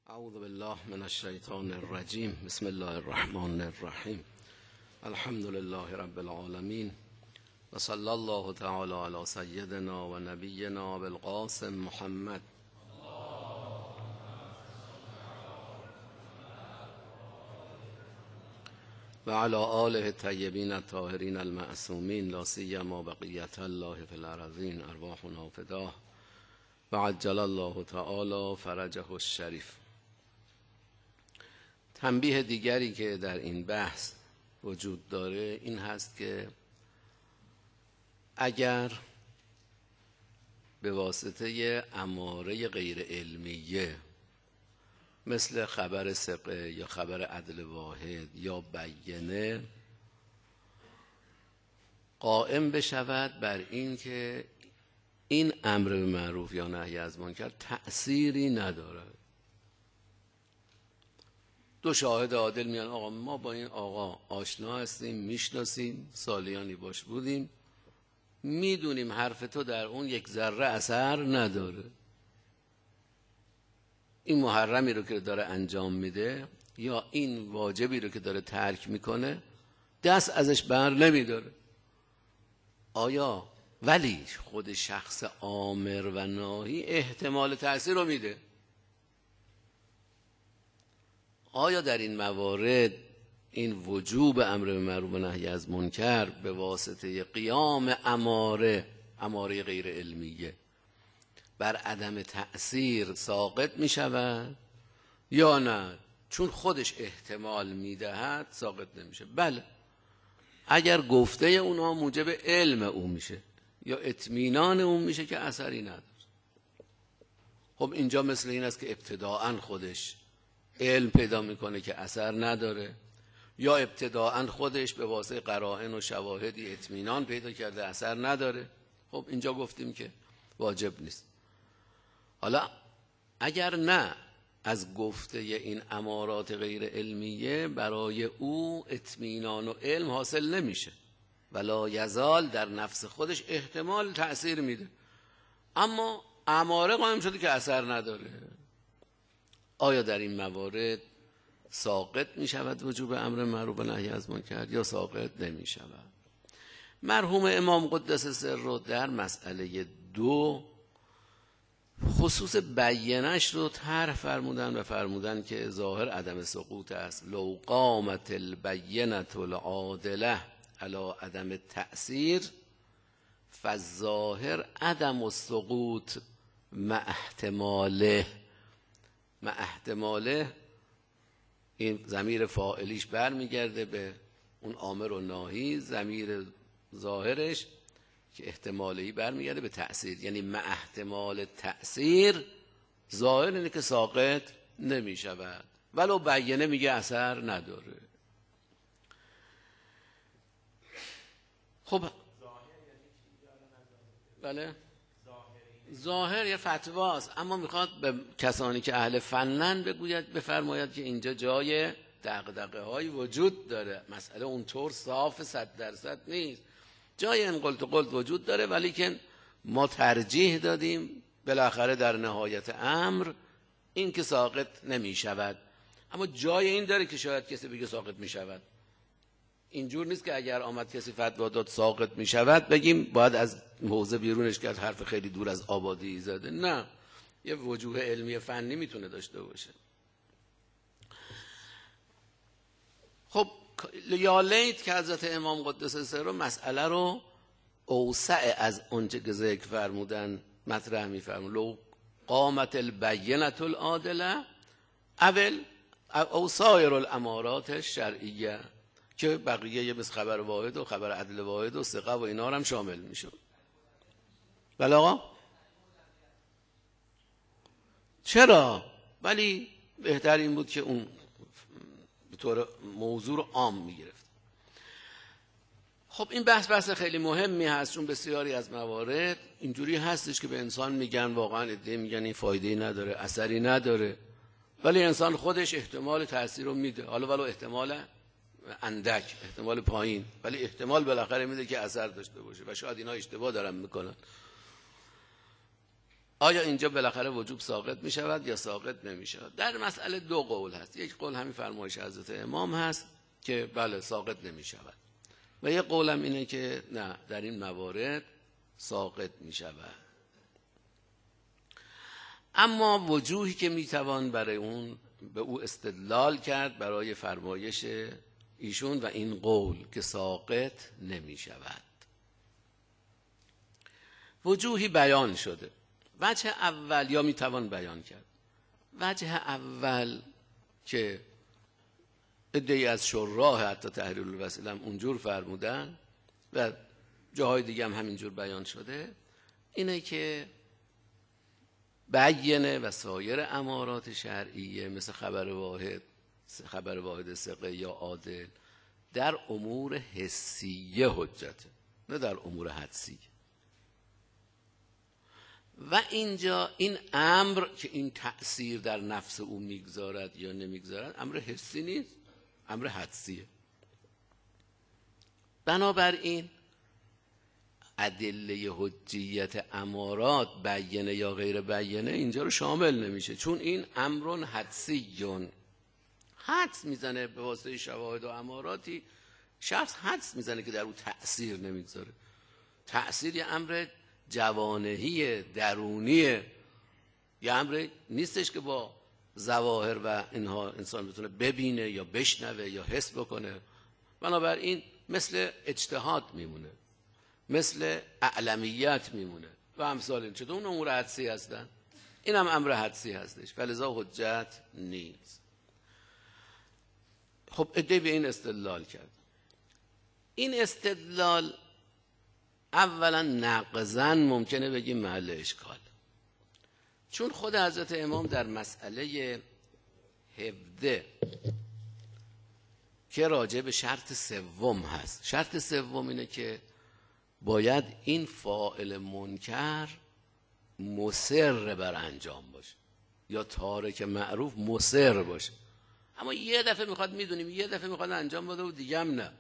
اعوذ بالله من الشیطان الرجیم. بسم الله الرحمن الرحیم. الحمد لله رب العالمین و صلی الله تعالی علی سیدنا و نبینا بالقاسم محمد و علی آله الطیبین الطاهرین المعصومین لا سیما بقیة الله فی الارضین ارواحنا فداه و عجل الله تعالی فرجه الشریف. تنبیه دیگری که در این بحث وجود داره این هست که اگر به واسطه اماره غیر علمیه مثل خبر ثقه یا خبر عدل واحد یا بینه قائم بشود بر این که این امر به معروف یا نهی از منکر تأثیری ندارد، دو شاهد عادل میان آقا ما با این آقا آشنا هستیم، میشناسیم، سالیانی باش بودیم، میدونیم حرف تو در اون یک ذره اثر نداره، این محرمی رو که داره انجام میده یا این واجبی رو که داره ترک میکنه دست ازش بر نمیداره. آیا ولی خود شخص آمر و ناهی احتمال تأثیر رو میده؟ آیا در این موارد این وجوب امر به معروف و نهی از منکر به واسطه قیام اماره غیر علمیه بر عدم تأثیر ساقط می شود یا نه؟ چون خودش احتمال می دهد ساقط نمیشه. بله، اگر گفته اونها موجب علم اون میشه یا اطمینان اون میشه که اثری نداره. خب اینجا مثل این است که ابتداعاً خودش علم پیدا میکنه که اثر نداره یا ابتداعاً خودش به واسطه قرائن و شواهدی اطمینان پیدا کرده اثر نداره. خب اینجا گفتیم که واجب نیست. حالا اگر نه از گفته این امارات غیر علمیه برای او اطمینان و علم حاصل نمیشه ولا یزال در نفس خودش احتمال تأثیر میده، اما اماره قائم شده که اثر نداره. آیا در این موارد ساقط می شود وجوب امر معروف و نهی از منکر یا ساقط نمی شود؟ مرحوم امام قدس سره در مسئله 2 خصوص بینش رو طرح فرمودن و فرمودن که ظاهر عدم سقوط است. لو قامت البینة العادله علی عدم تأثیر فالظاهر عدم السقوط مع احتماله. این ضمیر فاعلیش برمیگرده به اون آمر و ناهی، ضمیر ظاهرش که احتمالی برمیگرده به تأثیر، یعنی مع احتمال تأثیر ظاهر اینه که ساقط نمی شود ولو بینه میگه اثر نداره. خب بله، ظاهر یه فتواست، اما میخواد به کسانی که اهل فنن بفرماید که اینجا جای دغدغه های وجود داره، مسئله اونطور صاف 100% نیست، جای این قلت و قلت وجود داره، ولی که ما ترجیح دادیم بالاخره در نهایت امر این که ساقط نمی شود. اما جای این داره که شاید کسی بگه ساقط می شود. اینجور نیست که اگر آمد کسی فتوا داد ساقط می شود بگیم باید از حوزه بیرونش کرد، حرف خیلی دور از آبادی زده. نه، یه وجوه علمی فنی میتونه داشته باشه. خب یا لیت که حضرت امام قدس سره مسئله رو اوسع از اونچه که ذکر فرمودن مطرح می‌فرمون. لو قامت البینة العادله او سایر الامارات الشرعیه، که بقیه مثل خبر واحد و خبر عدل واحد و ثقه و اینا هم شامل میشه. بله آقا، چرا؟ ولی بهتر این بود که اون به طور موضوع رو عام میگرفت. خب این بحث خیلی مهمی هست، چون بسیاری از موارد اینجوری هستش که به انسان میگن، واقعا ایده میگن این فایده‌ای نداره، اثری نداره، ولی انسان خودش احتمال تأثیر رو میده، حالا ولو احتمال اندک، احتمال پایین، ولی احتمال بالاخره میده که اثر داشته باشه و شاید اینا اشتباه دارن میکنن. آیا اینجا بالاخره وجوب ساقط می شود یا ساقط نمی شود؟ در مسئله دو قول هست. یک قول همین فرمایش حضرت امام هست که بله ساقط نمی شود و یک قولم اینه که نه، در این موارد ساقط می شود. اما وجوهی که می توان برای اون به او استدلال کرد برای فرمایش ایشون و این قول که ساقط نمی شود، وجوهی بیان شده. وجه اول یا می توان بیان کرد. وجه اول که عده‌ای از شراح حتی تحریر الوسیله هم اونجور فرمودن و جاهای دیگه هم همینجور بیان شده، اینه که بیانه و سایر امارات شرعیه مثل خبر واحد ثقه یا عادل در امور حسیه حجته، نه در امور حدسیه. و اینجا این امر که این تأثیر در نفس او میگذارد یا نمیگذارد امر حسی نیست، امر حدسیه. بنابراین ادله حجیت امارات بیانه یا غیر بیانه اینجا رو شامل نمیشه، چون این امرون حدسیون، حدس میزنه به واسطه شواهد و اماراتی. شخص حدس میزنه که در او تأثیر نمیگذاره. تأثیر یه امر جوانهی درونیه، یه امر نیستش که با ظواهر و اینها انسان بتونه ببینه یا بشنوه یا حس بکنه. بنابراین مثل اجتهاد میمونه، مثل اعلمیت میمونه و امثال این. چطور اون امور حدسی هستن، این هم امر حدسی هستش، فلذا حجت نیست. خب عده به این استدلال کرد. این استدلال اولا نقضاً ممکنه بگیم محل اشکال، چون خود حضرت امام در مسئله هفده که راجع به شرط سوم هست، شرط سوم اینه که باید این فاعل منکر مصر بر انجام باشه یا تارک معروف مصر باشه. اما یه دفعه میخواد، میدونیم یه دفعه میخواد انجام بده و دیگه هم نه.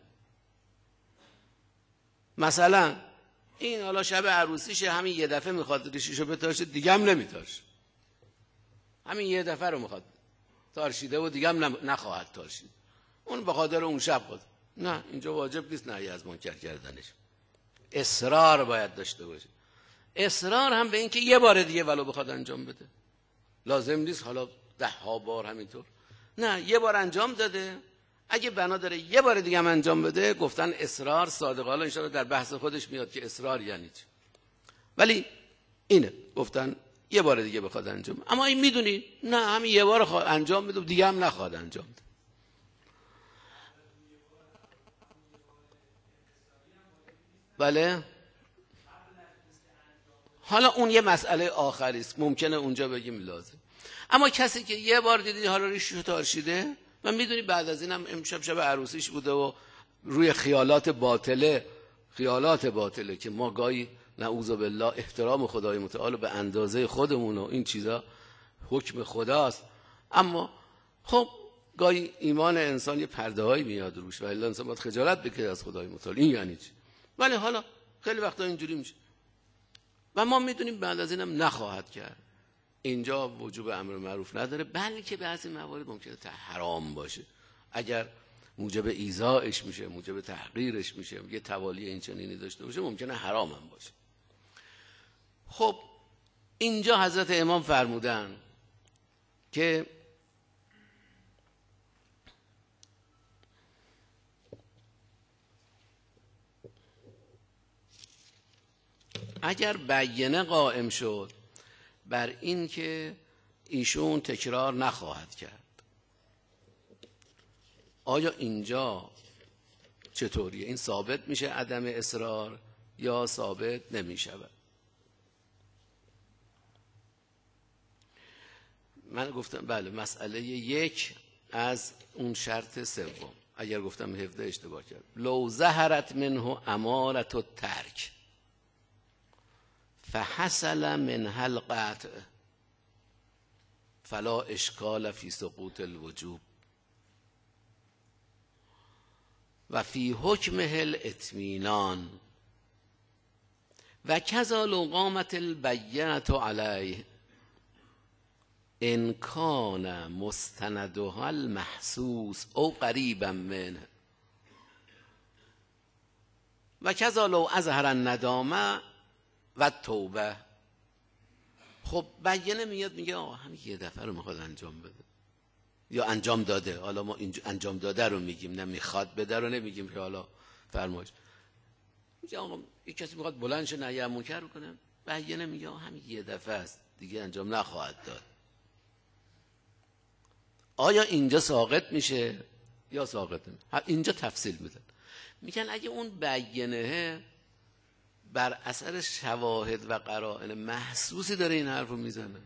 مثلا این حالا شب عروسیشه، همین یه دفعه میخواد ریشیشو بتاشه، دیگه هم نمیتاشه. همین یه دفعه رو میخواد تارشیده و دیگه هم نخواهد تارشید. اون به خاطر اون شب خود. نه، اینجا واجب نیست نهی از منکر کردنش. اصرار باید داشته باشه. اصرار هم به این که یه بار دیگه ولو بخواد انجام بده. لازم نیست حالا 10 بار همینطور. نه، یه بار انجام داده، اگه بنا داره یه بار دیگه هم انجام بده، گفتن اصرار صادقانه ان شاءالله در بحث خودش میاد که اصرار یعنی چی. ولی اینه گفتن یه بار دیگه بخواد انجام، اما این میدونی نه، همین یه بار انجام بده دیگه هم نخواد انجام بده. بله، حالا اون یه مسئله آخری است، ممکنه اونجا بگیم لازم. اما کسی که یه بار دیدی حالا ریششو تارشیده و میدونی بعد از اینم امشب شب عروسیش بوده و روی خیالات باطله که ما گاهی نعوذ بالله احترام خدای متعال به اندازه خودمون و این چیزا حکم خداست، اما خب گاهی ایمان انسان یه پرده‌هایی میاد روش و الا انسان باید خجالت بکشه از خدای متعال. این یعنی چی؟ ولی حالا خیلی وقتا اینجوری میشه و ما میدونیم بعد از اینم نخواهد کرد. اینجا وجوب امر معروف نداره، بلکه بعضی موارد ممکنه حرام باشه. اگر موجب ایذائش میشه، موجب تحقیرش میشه، یه توالی این چنینی داشته باشه، ممکنه حرام هم باشه. خب اینجا حضرت امام فرمودن که اگر بیانه قائم شد بر این که ایشون تکرار نخواهد کرد، آیا اینجا چطوریه؟ این ثابت میشه عدم اصرار یا ثابت نمیشود؟ من گفتم بله، مسئله یک از اون شرط سوم. اگر گفتم 17 اشتباه کرد. لو ظهرت منه امارة الترک فحصل منها القطع فلا اشکال فی سقوط الوجوب و فی حکمه الاطمینان و کذا لو قامت البینة علیه ان کان مستندها المحسوس او قریبا منه و کذا لو اظهر الندامه و توبه. خب بینه میگه آقا همین یه دفعه رو میخواد انجام بده یا انجام داده، حالا ما انجام داده رو میگیم، نه میخواد بده رو نمیگیم که حالا فرمایش. میگه آقا یک کسی میخواد بلند شه نهی از منکر رو کنه، بینه میگه آقا همین یه دفعه است دیگه انجام نخواهد داد. آیا اینجا ساقط میشه یا ساقط نمیشه؟ اینجا تفصیل میدن، میگن اگه اون بینه بر اثر شواهد و قرائن محسوسی داره این حرف رو میزنه،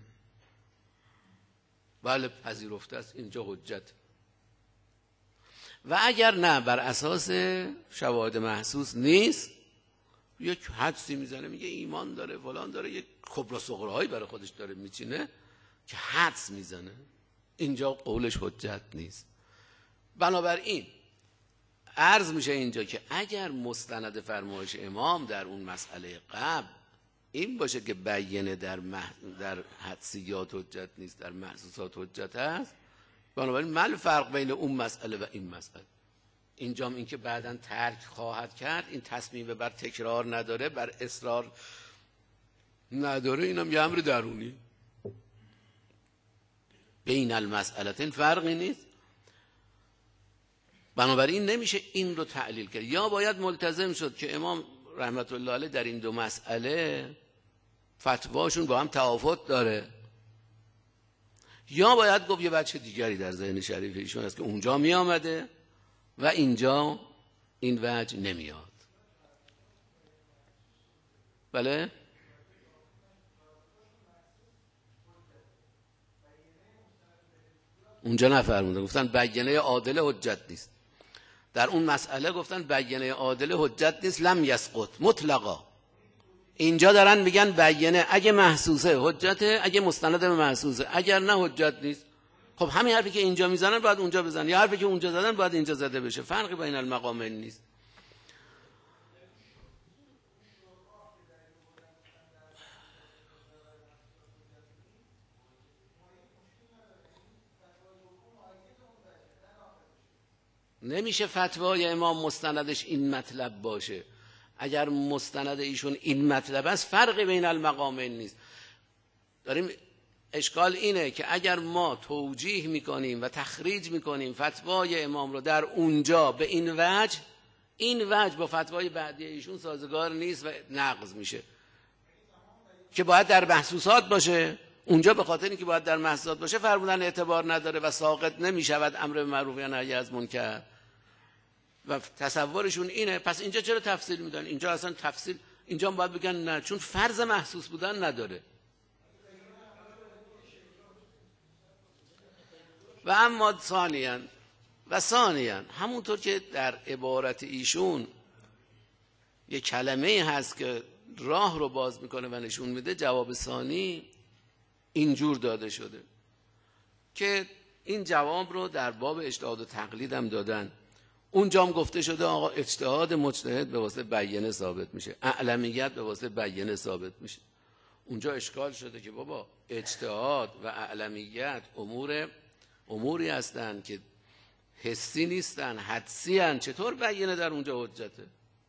بله پذیرفته است، اینجا حجت. و اگر نه بر اساس شواهد محسوس نیست، یک حدسی میزنه، میگه ایمان داره فلان داره، یک کبرا صغراهایی برای خودش داره میچینه که حدس میزنه، اینجا قولش حجت نیست. بنابراین عرض میشه اینجا که اگر مستند فرمایش امام در اون مسئله قبل این باشه که بینه در حدسیات حجت نیست، در محسوسات حجت هست، بنابراین ما فرق بین اون مسئله و این مسئله؟ اینجام این که بعداً ترک خواهد کرد، این تصمیم بر تکرار نداره، بر اصرار نداره، اینم یه امر درونی. بین المسئلتین فرقی نیست. بنابراین نمیشه این رو تعلیل کرد. یا باید ملتزم شد که امام رحمت الله علیه در این دو مسئله فتواشون با هم توافت داره، یا باید گفت یه بچه دیگری در ذهن شریف ایشون است که اونجا می آمده و اینجا این وجه نمیاد. بله؟ اونجا نفرمودن، گفتن بینه عادل حجت نیست. در اون مسئله گفتن بینه عادل حجت نیست، لم یسقط مطلقا. اینجا دارن میگن بینه اگه محسوسه حجته، اگه مستند به محسوسه، اگر نه حجت نیست. خب همین حرفی که اینجا میزنن باید اونجا بزنن، یا حرفی که اونجا زدن باید اینجا زده بشه، فرقی بین المقامین نیست. نمیشه فتوای امام مستندش این مطلب باشه. اگر مستند ایشون این مطلب است فرقی بین المقامین نیست. داریم اشکال اینه که اگر ما توجیه میکنیم و تخریج میکنیم فتوای امام رو در اونجا به این وجه، این وجه با فتوای بعدی ایشون سازگار نیست و نقض میشه که باید در محسوسات باشه. اونجا به خاطر اینکه باید در محسوسات باشه فرمودن اعتبار نداره و ساقط نمیشود امر به معروف و نهی از منکر و تصورشون اینه. پس اینجا چرا تفصیل میدن؟ اینجا اصلا تفصیل، اینجا باید بگن نه، چون فرض محسوس بودن نداره. و اما ثانیاً همونطور که در عبارت ایشون یک کلمه هست که راه رو باز میکنه و نشون میده، جواب ثانی اینجور داده شده که این جواب رو در باب اجتهاد و تقلید هم دادن. اونجا هم گفته شده آقا اجتهاد مجتهد به واسطه بینه ثابت میشه، اعلمیت به واسطه بینه ثابت میشه. اونجا اشکال شده که بابا اجتهاد و اعلمیت اموری هستن که حسی نیستن، حدسی هستن، چطور بینه در اونجا حجته؟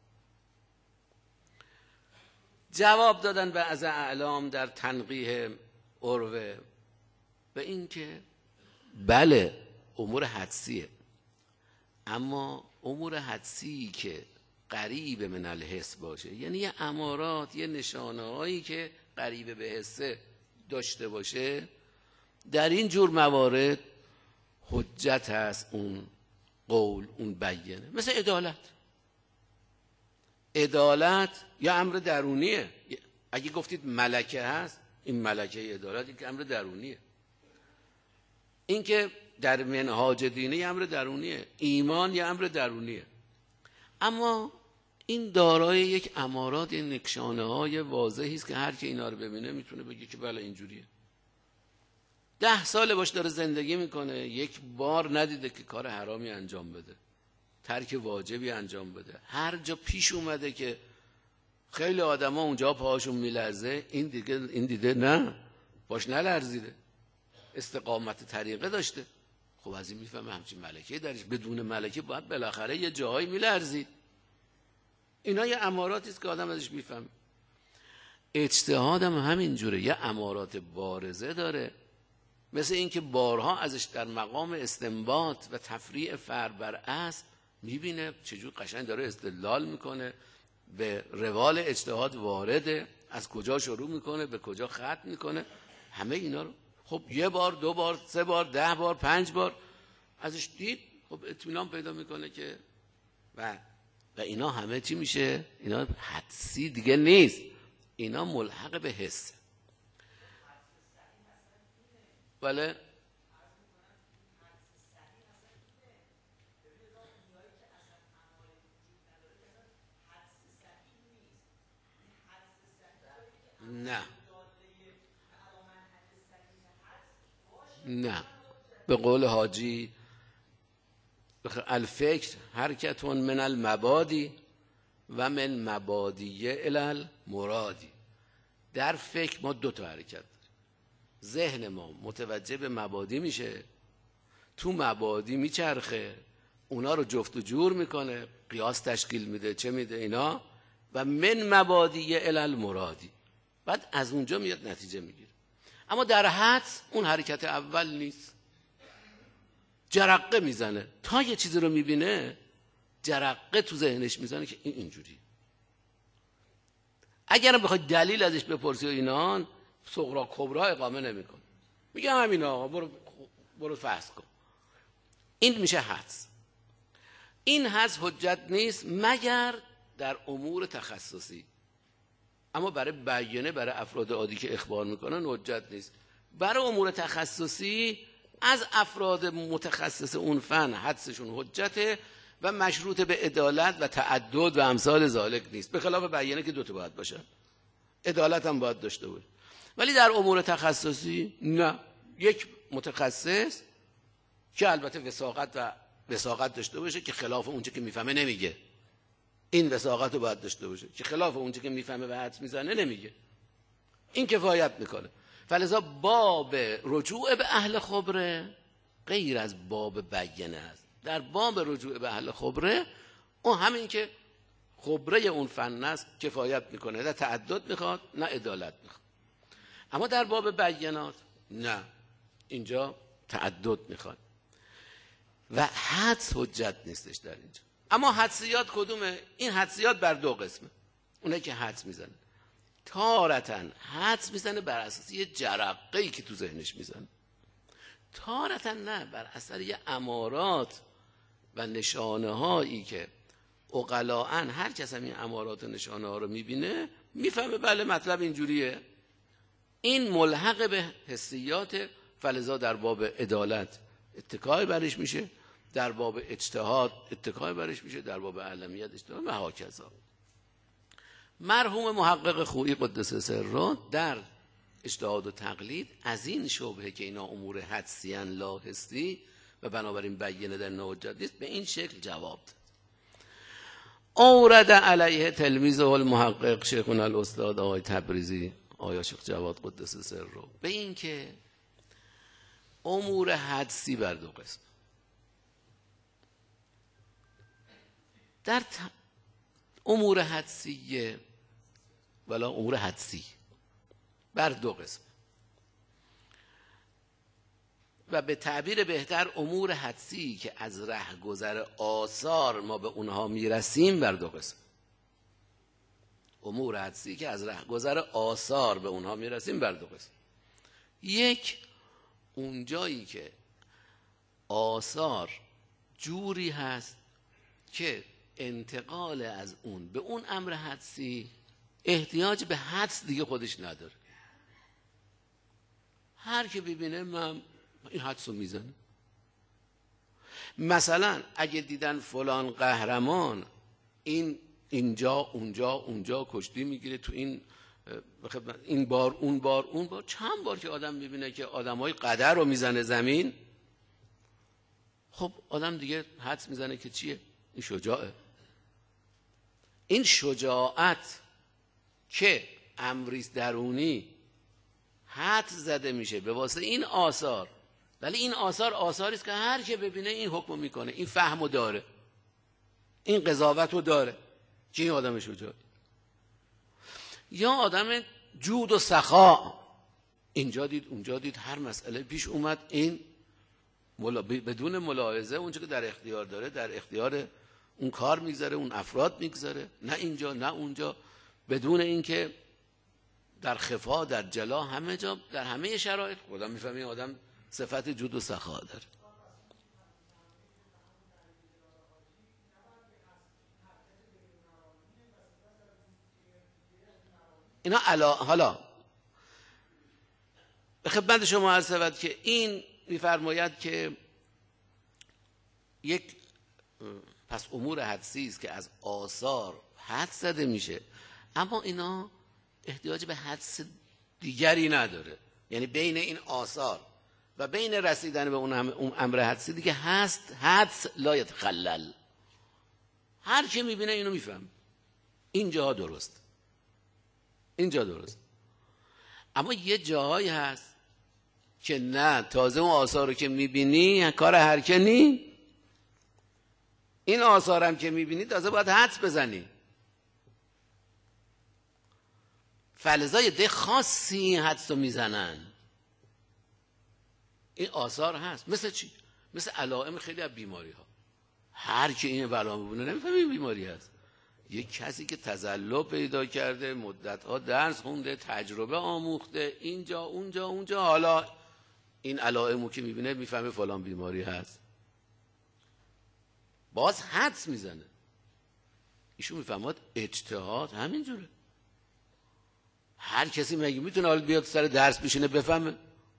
جواب دادن بعض اعلام در تنقیح عروه به این که بله امور حدسیه، اما امور حدسی که قریب من الحس باشه، یعنی یه امارات، یه نشانه هایی که قریب به حسه داشته باشه، در این جور موارد حجت هست اون قول، اون بیانه. مثل عدالت یا امر درونیه. اگه گفتید ملکه هست، این ملکه عدالت، این که امر درونیه. این که در منهاج دینی امر درونیه، ایمان یا امر درونیه. اما این دارای یک امارات، این نشانه های واضحی است که هر کی اینا رو ببینه میتونه بگه که بله اینجوریه. 10 سال باش داره زندگی میکنه، یک بار ندیده که کار حرامی انجام بده، ترک واجبی انجام بده. هر جا پیش اومده که خیلی آدما اونجا پاهاشون میلرزه، این دیده نه، باش نلرزیده، استقامت طریقه داشته. خب از این میفهمه همچین ملکه درش، بدون ملکه باید بالاخره یه جاهایی میلرزید. اینا یه اماراتی است که آدم ازش میفهمه. اجتهادم همین جوره، یه امارات بارزه داره، مثل اینکه بارها ازش در مقام استنباط و تفریع فرع بر اصل میبینه چجور قشنگ داره استدلال میکنه، به روال اجتهاد وارده، از کجا شروع میکنه به کجا ختم میکنه. همه اینا رو خب یه بار، دو بار، سه بار، 10 بار، 5 بار ازش دید، خب اطمینان پیدا میکنه که و اینا همه چی میشه؟ اینا حدسی دیگه نیست، اینا ملحق به حس. بله نه نه، به قول حاجی الفکر حرکتون من المبادی و من مبادیه الی المرادی. در فکر ما 2 تا حرکت داریم. ذهن ما متوجه به مبادی میشه، تو مبادی میچرخه، اونا رو جفت و جور میکنه، قیاس تشکیل میده، چه میده اینا، و من مبادیه الی المرادی، بعد از اونجا میاد نتیجه میگیره. اما در حدس اون حرکت اول نیست، جرقه میزنه، تا یه چیزی رو میبینه جرقه تو ذهنش میزنه که این اینجوری. اگرم بخوای دلیل ازش بپرسی و اینا، صغرا کبرا اقامه نمیکنه، میگه همین آقا برو فحص کن. این میشه حدس. این حدس حجت نیست مگر در امور تخصصی، اما برای بیانه برای افراد عادی که اخبار میکنن حجت نیست. برای امور تخصصی از افراد متخصص اون فن حدسشون حجته و مشروط به عدالت و تعدد و امثال ذالک نیست، به خلاف بیانه که 2 تا باید باشه، عدالت هم باید داشته باشه. ولی در امور تخصصی نه، یک متخصص که البته وثاقت داشته باشه که خلاف اونچه که میفهمه نمیگه، این وثاقت رو باید داشته باشه که خلاف اونچه که میفهمه و حدس میزنه نمیگه، این کفایت میکنه. فلذا باب رجوع به اهل خبره غیر از باب بیانه است. در باب رجوع به اهل خبره اون همین که خبره اون فن است کفایت میکنه، نه تعدد میخواد نه عدالت میخواد. اما در باب بیانات نه، اینجا تعدد میخواد و حدس حجت نیستش در اینجا. اما حدسیات کدومه؟ این حدسیات بر 2 قسمه. اونه که حدس میزنه تارتاً حدس میزنه بر اساس یه جرقه‌ای که تو ذهنش میزنه، تارتاً نه، بر اثر یه امارات و نشانه هایی که عقلاً هر کس هم این امارات و نشانه ها رو میبینه میفهمه بله مطلب اینجوریه. این ملحق به حسیات، فلذا در باب عدالت اتکای برش میشه، در باب اجتهاد اتکای برش میشه، در باب علمیت اجتهاد و هاکذا. مرحوم محقق خویی قدس سره در اجتهاد و تقلید از این شبهه که اینا امور حدسی ان لا حسی و بنابراین بیانه در حجت نیست به این شکل جواب داد. اورد علیه تلمیذه المحقق شیخنا الاستاد آقای تبریزی آیا شیخ جواد قدس سره به این که امور حدسی بر 2 قسم. در امور حدسیه ولا امور حدسی بر 2 قسم و به تعبیر بهتر امور حدسی که از رهگذر آثار ما به اونها میرسیم بر 2 قسم. امور حدسی که از رهگذر آثار به اونها میرسیم بر 2 قسم. یک، اونجایی که آثار جوری هست که انتقال از اون به اون امر حدسی احتیاج به حدس دیگه خودش نداره، هر که ببینه من این حدس رو میزنه. مثلا اگه دیدن فلان قهرمان اینجا اونجا کشتی میگیره تو این بار اون بار چند بار که آدم میبینه که آدمای قدر رو میزنه زمین، خب آدم دیگه حدس میزنه که چیه؟ این شجاعه. این شجاعت که امریست درونی حد زده میشه به واسه این آثار، ولی این آثار آثاری است که هر که ببینه این حکم میکنه، این فهمو داره، این قضاوتو داره که این آدم شجاع یا آدم جود و سخا، اینجا دید اونجا دید، هر مسئله پیش اومد این بدون ملاحظه اونچه که در اختیار داره در اختیار اون کار میگذاره، اون افراد میگذاره، نه اینجا نه اونجا، بدون اینکه در خفا در جلا، همه جا در همه شرایط خدا میفهمه آدم صفت جود و سخا داره. اینا حالا به خدمت شما عرض شود که این میفرماید که یک پس امور حدسی است که از آثار حد زده میشه، اما اینا احتیاج به حدس دیگری نداره. یعنی بین این آثار و بین رسیدن به اون امر حدسی دیگه هست حدس لا یتخلل، هر کی میبینه اینو میفهم، اینجا درست، اینجا درست. اما یه جایی هست که نه، تازه اون آثار رو که میبینی کار هر کی نی، این آثارم که میبینی تازه باید حدس بزنی. فلزای ده خاصی حدس رو میزنن. این آثار هست. مثل چی؟ مثل علائم خیلی از بیماری ها. هر کی این علائم ببینه نمیفهمه این بیماری هست. یک کسی که تزلع پیدا کرده، مدت‌ها درس خونده، تجربه آموخته، اینجا اونجا، حالا این علائمو که میبینه میفهمه فلان بیماری هست، باز حدس میزنه. ایشون میفهمد اجتهاد همینجوره. هر کسی مگه میتونه حالا بیاد سر درس بشینه بفهمه؟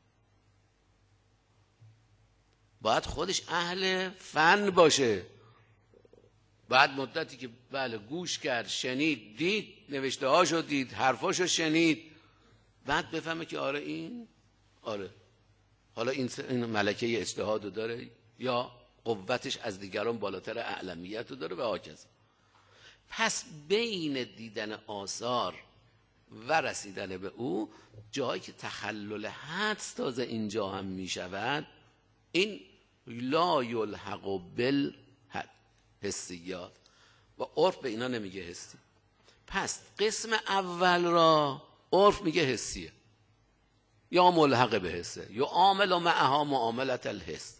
باید خودش اهل فن باشه. بعد مدتی که بله گوش کرد، شنید، دید، نوشته هاشو دید، حرفاشو شنید، بعد بفهمه که آره این آره حالا این ملکه اجتهادو داره یا قوتش از دیگران بالاتر اعلمیتو داره و هاکذا. پس بین دیدن آثار و رسیدن به او، جایی که تخلل حدس تازه اینجا هم می شود، این لا یلحق بالحسیات و عرف به اینا نمیگه حسی. پس قسم اول را عرف میگه حسیه یا ملحق به حسه یا عامل و معها معاملت الحس.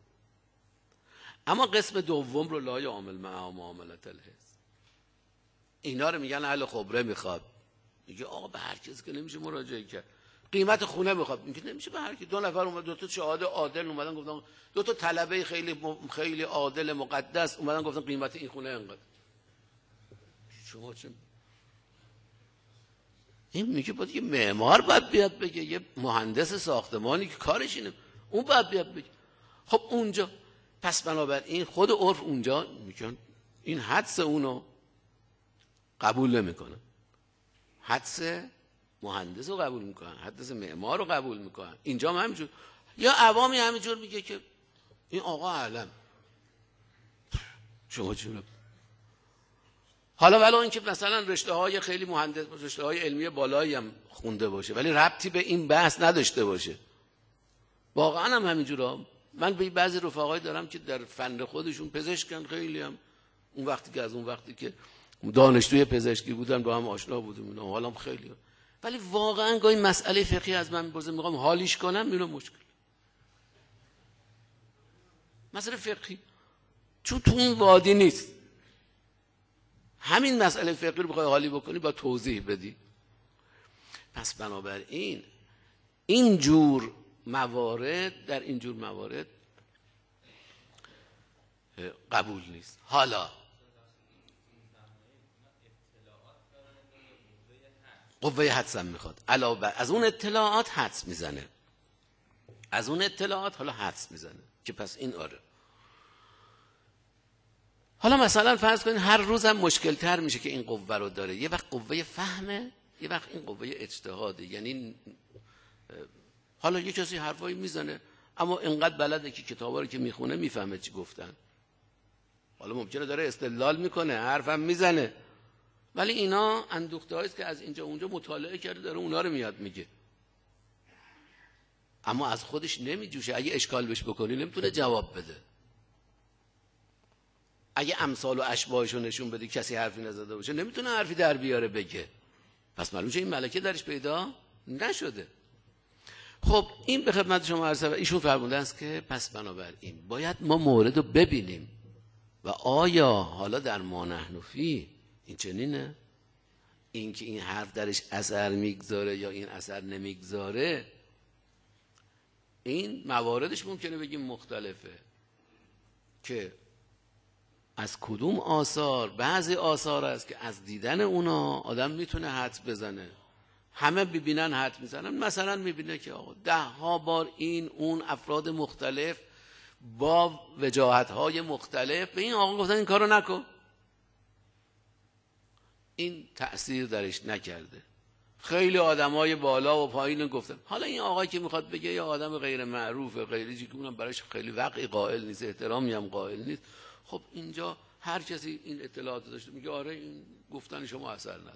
اما قسم دوم رو لا یعامل معها معاملت الحس، اینا رو میگن اهل خبره میخواد. میگه آقا به هر کسی که نمیشه مراجعه کرد. قیمت خونه میخواد، میگه نمیشه به هر کی. دو نفر اومد، دو تا شهاده عادل اومدن گفتن، دو تا طلبه خیلی عادل مقدس اومدن گفتن قیمت این خونه اینقدر. شما چه؟ این میگه باید یه معمار باید بیاد بگه، یه مهندس ساختمانی که کارش اینه اون باید بیاد بگه. خب اونجا پس بنابراین خود عرف اونجا میگن این حدس اونو قبول نمیکنه، حدس مهندس رو قبول میکنن، حدس معمار رو قبول میکنن. اینجا هم همینجور. یا عوامی همینجور میگه که این آقا علم. شما چونه؟ حالا ولو اینکه مثلا رشته های خیلی مهندس، رشته های علمی بالایی هم خونده باشه ولی ربطی به این بحث نداشته باشه، واقعا هم همینجوره. من به بعضی رفقای دارم که در فن خودشون پزشکن، خیلی هم اون وقتی که دانشجوی پزشکی بودن با هم آشنا بودیم اینا، حالا هم خیلی هم. ولی واقعا گاهی مسئله فقهی از من میپرسه، میخوام حالیش کنم، میره مشکل. مسئله فقهی چون تو این وادی نیست. همین مسئله فقهی رو بخوای حالی بکنی با توضیح بدی. پس بنابراین اینجور موارد، در اینجور موارد قبول نیست. حالا قوه حدس هم میخواد، علاوه از اون اطلاعات حدس میزنه، از اون اطلاعات حالا حدس میزنه که پس این آره. حالا مثلا فرض کنید هر روز هم مشکل تر میشه که این قوه رو داره. یه وقت قوه فهمه، یه وقت این قوه اجتهاده. یعنی حالا یه کسی حرفایی میزنه اما اینقدر بلده که کتابا رو که میخونه میفهمه چی گفتن. حالا ممکنه داره استدلال میکنه، حرفم میزنه، ولی اینا اندوخته هاییست که از اینجا اونجا مطالعه کرده داره اونا رو میاد میگه، اما از خودش نمیجوشه. اگه اشکال بهش بکنی نمیتونه جواب بده. اگه امثال و اشباهشو نشون بدی کسی حرفی نزده باشه نمیتونه حرفی در بیاره بگه. پس معلومه این ملکه درش پیدا نشده. خب این به خدمت شما عرض شود ایشون فرموده است که پس بنابراین باید ما مورد رو ببینیم و آیا حالا در ما نحن فیه این چنینه، این که این حرف درش اثر میگذاره یا این اثر نمیگذاره، این مواردش ممکنه بگیم مختلفه که از کدوم آثار. بعضی آثار است که از دیدن اونا آدم میتونه حدس بزنه، همه ببینن حدس میزنن. مثلا میبینه که آقا 10 بار این اون افراد مختلف با وجاهت‌های مختلف به این آقا گفتن این کارو نکن، این تأثیر درش نکرده. خیلی آدمای بالا و پایین گفتن. حالا این آقایی که میخواد بگه یا آدم غیر معروفه، غیر چیزی که اونم براش خیلی وقعی قائل نیست، احترامی هم قائل نیست، خب اینجا هر کسی این اطلاعات داشته میگه آره این گفتن شما اثر نداره.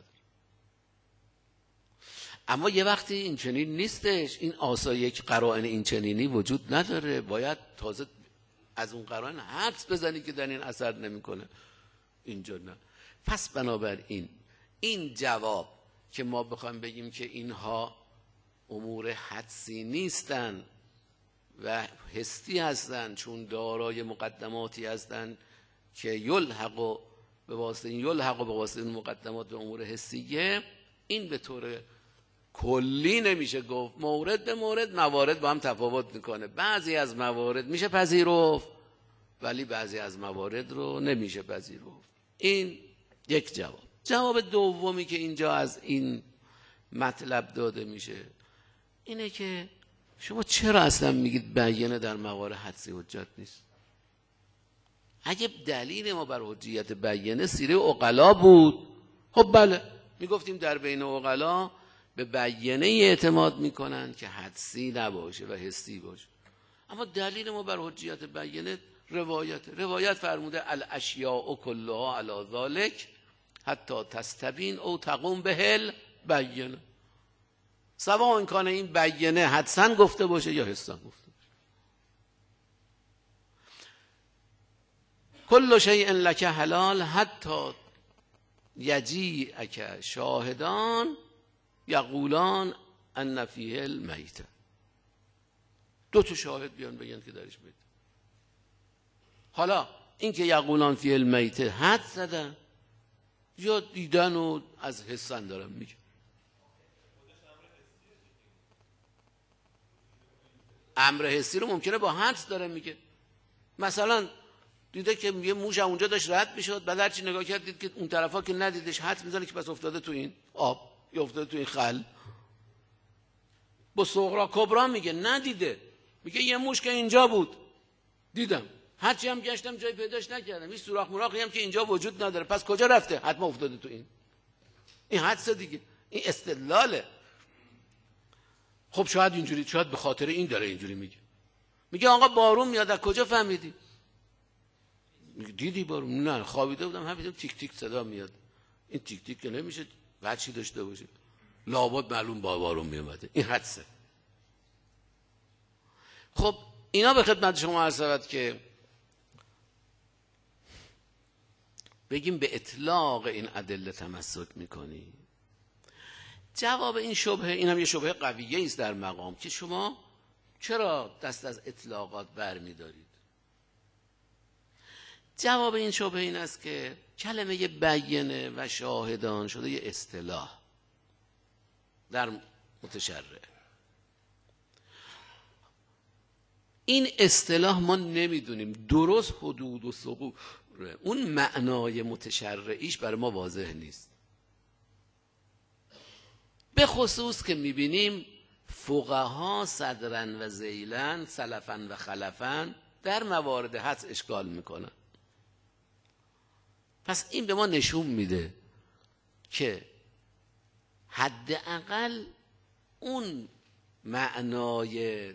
اما یه وقتی این چنین نیستش، این یک قرائن این چنینی وجود نداره، باید تازه از اون قرائن حدس بزنی که در این اثر نمیکنه. اینجا نه. پس بنابراین این جواب که ما بخوایم بگیم که اینها امور حدسی نیستن و حسی هستن، چون دارای مقدماتی هستن که یلحق به واسطه این مقدمات به امور حسیه، این به طور کلی نمیشه گفت. مورد به مورد موارد با هم تفاوت میکنه. بعضی از موارد میشه پذیرفت ولی بعضی از موارد رو نمیشه پذیرفت. این یک جواب. جواب دومی که اینجا از این مطلب داده میشه اینه که شما چرا اصلا میگید بیانه در موارد حدسی حجت نیست؟ اگه دلیل ما بر حجیت بیانه سیره عقلا بود، خب بله میگفتیم در بین عقلا به بیانه اعتماد میکنن که حدسی نباشه و حسی باشه. اما دلیل ما بر حجیت بیانه روایت فرموده الاشیاء کلها علی ذالک حتی تستبین او تقوم به البینه، سواء کان این بیانه حدساً گفته باشه یا حساً گفته باشه. کل شیء لک حلال حتی یجیئک شاهدان یقولان ان فیه المیت. 2 شاهد بیان بگن که درش میت. حالا این که یقولان فیه المیت حد زدن یا دیدن و از حسن دارم میگه. امر حسی رو ممکنه با حدس داره میگه. مثلا دیده که یه موش اونجا داشت رد میشد، بعد هرچی نگاه کرد دید که اون طرفا که ندیدش، حدس میزنه که پس افتاده تو این آب یا افتاده تو این خل. با صغرا کبرا میگه ندیده، میگه یه موش که اینجا بود دیدم، هرچی هم گشتم جای پیداش نکردم، این سوراخ مراخی هم که اینجا وجود نداره، پس کجا رفته؟ حتما افتاده تو این حدس دیگه، این استدلاله. خب شاید اینجوری، شاید به خاطر این داره اینجوری میگه آقا بارون میاد، از کجا فهمیدی؟ میگه دیدی بارون؟ نه خوابیده بودم، همین تیک تیک صدا میاد. این تیک تیک که نمیشه وجهی داشته باشه، لابد معلوم با بارون میومده. این حدسه. خب اینا به خدمت شما عرض شود که بگیم به اطلاق این ادله تمسک میکنی. جواب این شبهه، این هم یه شبهه قویه است در مقام، که شما چرا دست از اطلاقات برمیدارید؟ جواب این شبهه این است که کلمه بیانه و شاهدان شده یه اصطلاح در متشرع. این اصطلاح ما نمیدونیم درست حدود و ثغور اون معنای متشرعیش برای ما واضح نیست، به خصوص که میبینیم فقها صدرن و ذیلن، سلفن و خلفن در موارد حدس اشکال میکنن. پس این به ما نشون میده که حداقل اون معنای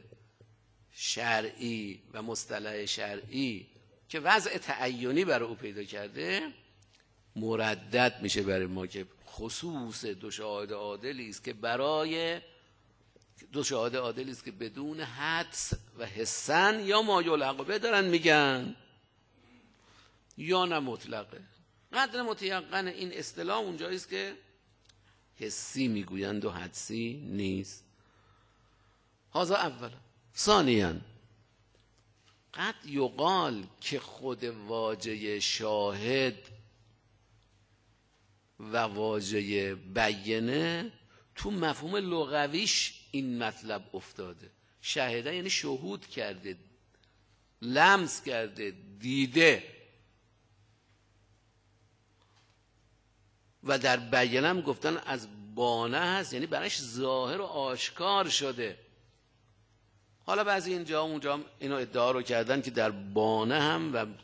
شرعی و مصطلح شرعی که وضع تعینی برای او پیدا کرده مردد میشه برای ما که خصوص دو شاهد عادلی است که برای دو شاهد عادلی است که بدون حدس و حسن یا ما یلعق دارن میگن یا نه مطلقه. قدر متیقن این اصطلاح اونجایی است که حسی میگویند و حدسی نیست. هذا اولا. ثانیاً قد یقال که خود واژه شاهد و واژه بینه تو مفهوم لغویش این مطلب افتاده. شاهده یعنی شهود کرده، لمس کرده، دیده. و در بینه هم گفتن از بانه هست، یعنی برایش ظاهر و آشکار شده. حالا بعضی اینجا اونجا اینو ادعا رو کردن که در بانه هم و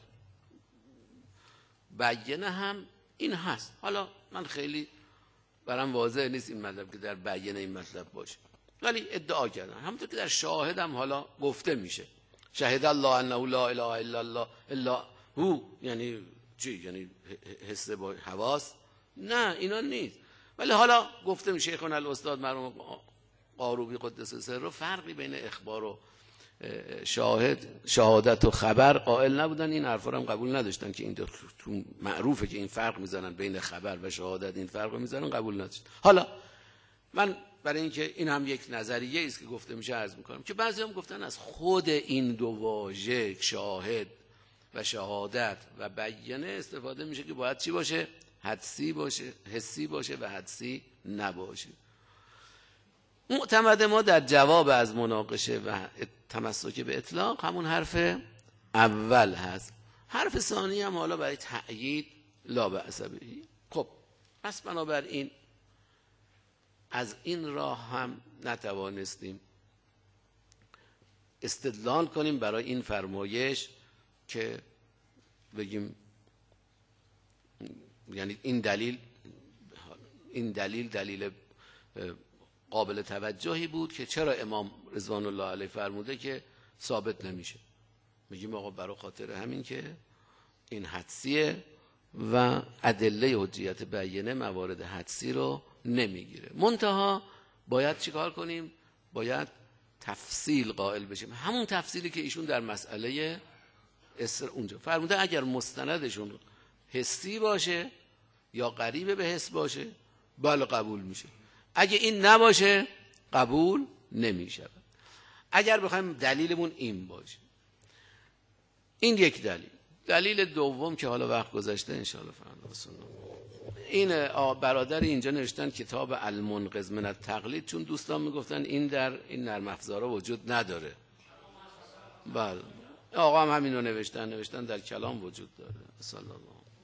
بینه هم این هست. حالا من خیلی برام واضح نیست این مطلب که در بینه این مطلب باشه، ولی ادعا کردن. همونطور که در شاهد هم حالا گفته میشه شهد الله انه لا اله الا الله الا هو، یعنی چی؟ یعنی حس با حواس؟ نه اینا نیست. ولی حالا گفته میشه شیخنا الاستاد مرحوم قاروبی قدس سره فرقی بین اخبار و شهادت و خبر قائل نبودن. این حرفا هم قبول نداشتن که این تو معروفه که این فرق میزنن بین خبر و شهادت، این فرق میزنن، قبول نداشتن. حالا من برای اینکه این هم یک نظریه است که گفته میشه عرض میکنم که بعضی هم گفتن از خود این دو واژه شاهد و شهادت و بینه استفاده میشه که باید چی باشه؟ حدسی باشه، حسی باشه و حدسی نباشه. معتمد ما در جواب از مناقشه و تمسک به اطلاق همون حرف اول هست. حرف ثانی هم حالا برای تأیید لا بأس به. خب پس بنابراین از این راه هم نتوانستیم استدلال کنیم برای این فرمایش که بگیم یعنی این دلیل قابل توجهی بود که چرا امام رضوان الله علیه فرموده که ثابت نمیشه. میگیم آقا برای خاطر همین که این حدسیه و ادله حجیت بیینه موارد حدسی رو نمیگیره. منتها باید چیکار کنیم؟ باید تفصیل قائل بشیم، همون تفصیلی که ایشون در مسئله اونجا فرموده اگر مستندشون حسی باشه یا قریب به حس باشه بله قبول میشه، اگه این نباشه قبول نمیشه. اگر بخوایم دلیلمون این باشه، این یک دلیل دوم که حالا وقت گذشته انشاءالله فردا این برادر اینجا نوشتن کتاب المنقذ من التقلید، چون دوستان میگفتن این در این نرم افزارا وجود نداره. بله آقا هم همین رو نوشتن در کلام وجود داره. صلی الله